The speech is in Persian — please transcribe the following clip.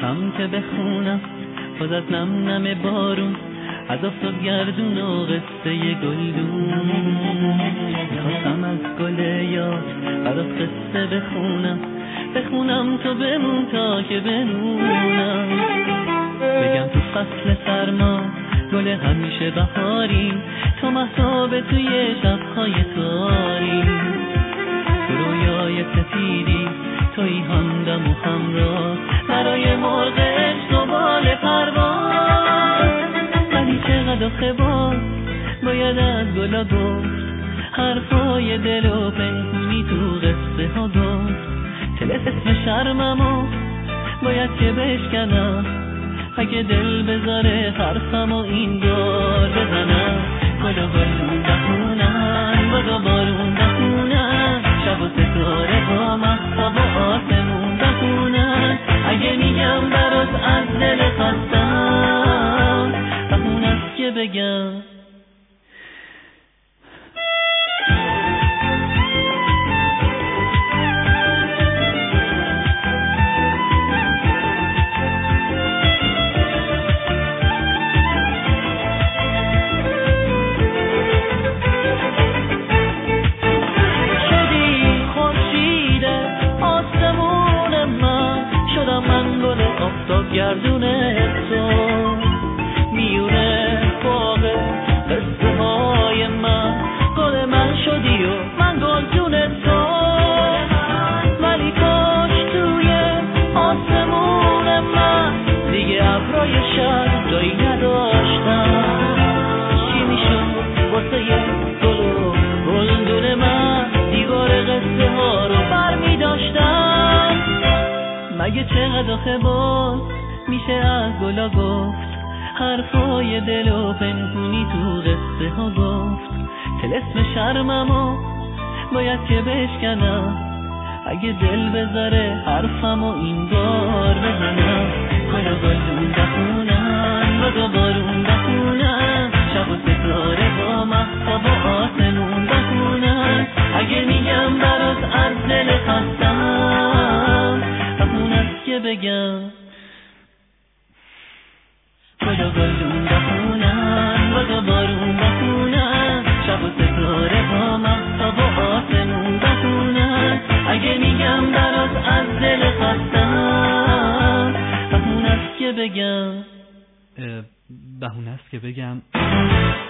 میخوام که بخونم باز از نم نم بارون، از آفتاب گردون و قصه گلدون. میخواستم از گل یاد برات قصه بخونم تو بمون تا که بنونم. بگم تو فصل سرما گل همیشه بهاری، تو مهتاب توی شب‌های تاری. تو رویای سفیدی توی همدم و همراه، برای مرغ عشق و بال پرواز. ولی چقدر آخه باید از گلا گفت، حرفای دل و پنهونی تو قصه ها گفت. اسم شرممو باید که بشکنم، اگه دل بذاره حرفمو این دار بزنم. گلا بارون بخونن، بگا بارون بخونن، شب و ستاره با مهتاب و آسمون بخونن. اگه میگم برات از دل خواستم، بخون است که بگم. گردونه تو میونه باغ قصه های من، گل من شدی و من گلدون تو. ولی کاش توی آسمون من دیگه ابرای شب جایی نداشتم. چی میشد واسه گل و گلدون من، دیوار قصه ها رو برمی داشتم. مگه چقدر آخه میشه از گلا گفت، حرفای دل و پنهونی تو قصه ها گفت. اسم شرممو باید که بشکنم، اگه دل بذاره حرفمو این بار بزنم. گلا گلدون بخونن، بگا بارون بخونن، شب و ستاره با مهتاب و آسمون بخونن. اگه میگم برات از دل خواستم، بخون است که بگم. گلا گلدون بخونن، بگا بارون بخونن، شب و ستاره با مهتاب و آسمون بخونن. اگه میگم برات از دل خواستم، بهونه است که بگم.